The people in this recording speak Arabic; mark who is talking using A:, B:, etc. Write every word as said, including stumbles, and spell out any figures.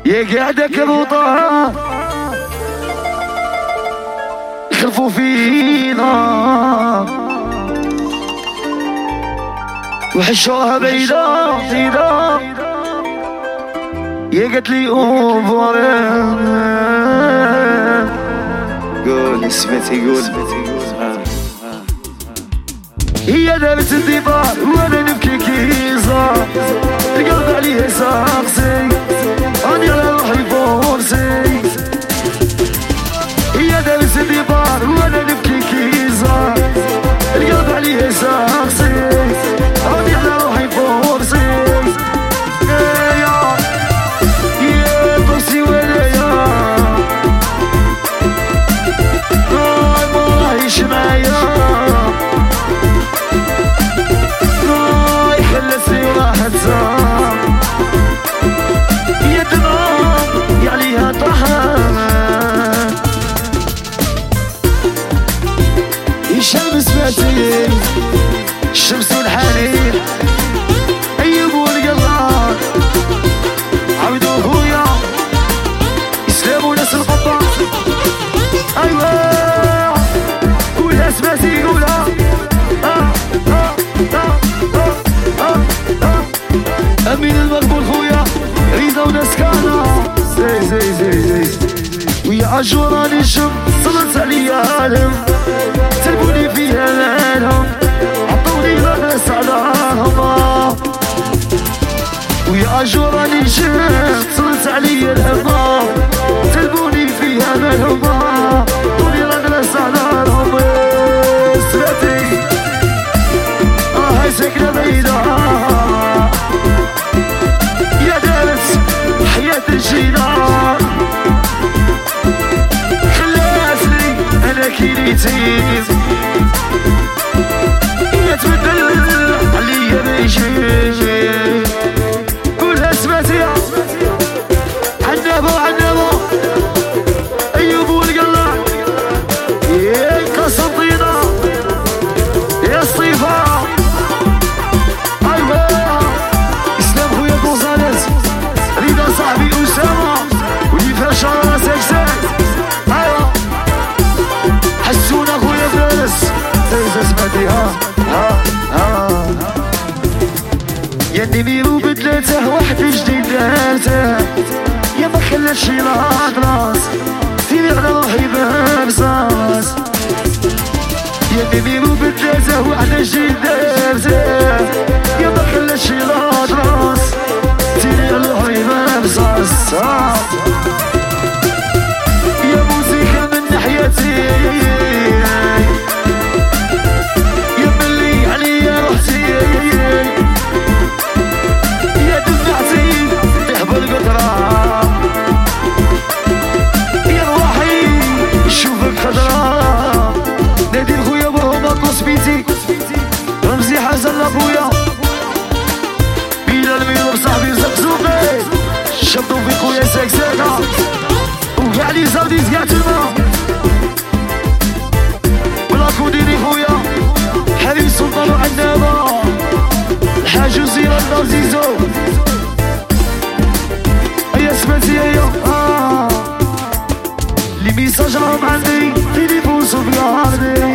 A: يا قاعدك ابو طه خلفوا فينا وحشوها بيضا بيضا يا قالت لي اوفر قول سمعتي قول هي دارت الديبار وانا نبكي كيزار القلب عليه ساقسي اني على روحي فورسي هي دارت الديبار وانا نبكي كيزار القلب عليه ساقسي اني على روحي فورسي يا يا فورسي ولا يا راي ما رايش معايا خلصني وراحت زار يا دمام يا عليها طحان الشمس فاتي الشمس والحنين أيوب والقلان عبدو خويا يسلموا ناس القبة أيوة قولها سمعتي قولها أمين المقبول خويا ريزا ونسكانا زي زي زي زي ويا أجوراني الشم صلت عليا آلم تلبوني فيها العالم عطوني غنس علىهم ويا أجوراني الشم صلت عليا الهمام تلبوني فيها الهمام عطوني غنس علىهم سمعتي آه هاي سكنة بعيدة الجيران خلاتني انا كيريتيز يتبدل عليا بيجي قولها سمعتي عنابو عنابو ايوب والقلع يا قسنطينة يا الصيفة ايوه اسلام خويا كونساليس ريدا صاحبي أسامة ولي فاشا راسك زاد أيوا حسونا خويا فارس إذا سمعتي ها ها ها يا نميرو بدلته واحد جديد دارته يا ما خلاتش يلعب راس سيري على روحي بامزاز يا نميرو بدلته واحد جديد دارته يا ما خلاتش يلعب راس سيري على روحي بامزاز يا موسيقى من ناحيتي يا ملي عليا روحتي يا دمعتي تحب القطرة يا روحي نشوفك خضرا نادي الخويا برهما قصبيتي رمزي حسن لابويا بيلا الميض بصاحبي زقزوقي شبطو في خويا ساكساكا وقع لي زاودي زقعت الماء بلاكو ديني خويا حبيب سلطان وعنابة الحاج وزيرة النازيزو هيا سمعتي هيا آه لي ميساج راهم عندي تليفون صوفياردي